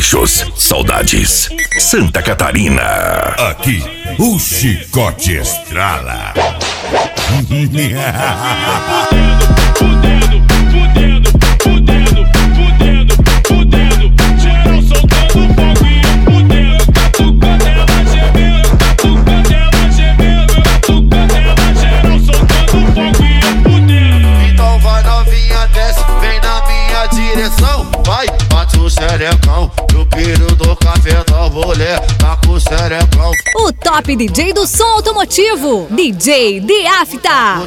Baixos, saudades, Santa Catarina. Aqui, o chicote estrala. Fudendo, geral soltando fogo e eu fudendo. Catucando ela gemendo, catucando ela gemendo, catucando ela, geral soltando fogo e eu fudendo. Então vai novinha, desce, vem na minha direção. Vai, bate o xerecão, no piro do cafetão, mulher, tá com o xerecão. O top DJ do som automotivo, DJ The Afta.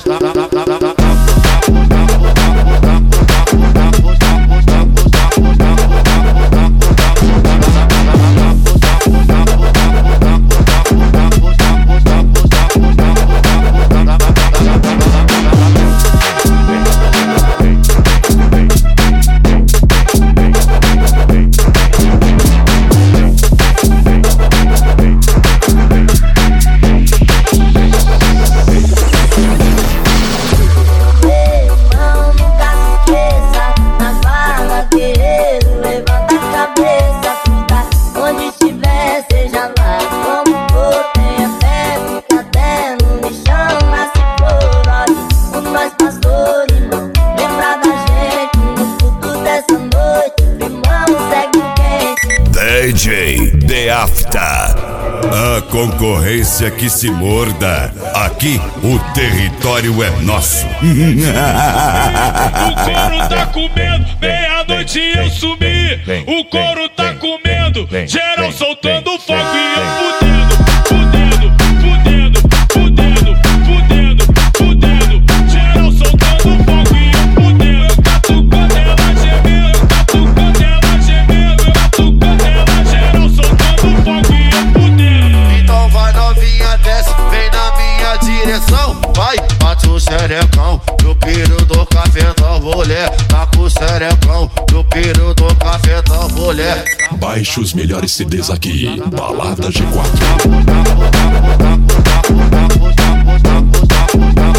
DJ The Afta. A concorrência que se morda. Aqui o território é nosso. O couro tá comendo, meia-noite eu subi. O couro tá comendo, geral soltando fogo e eu fudendo. Geral soltando fogo e eu fudendo. Catucando ela gemendo, catucando ela gemendo, catucando ela, geral soltando fogo e eu fudendo. Então vai novinha, desce, vem na minha direção. Vai, bate o xerecão, no piro do cafetão, mulher, tá com o xerecão, no piro do cafetão, mulher. Baixe os melhores CDs aqui, Balada G4.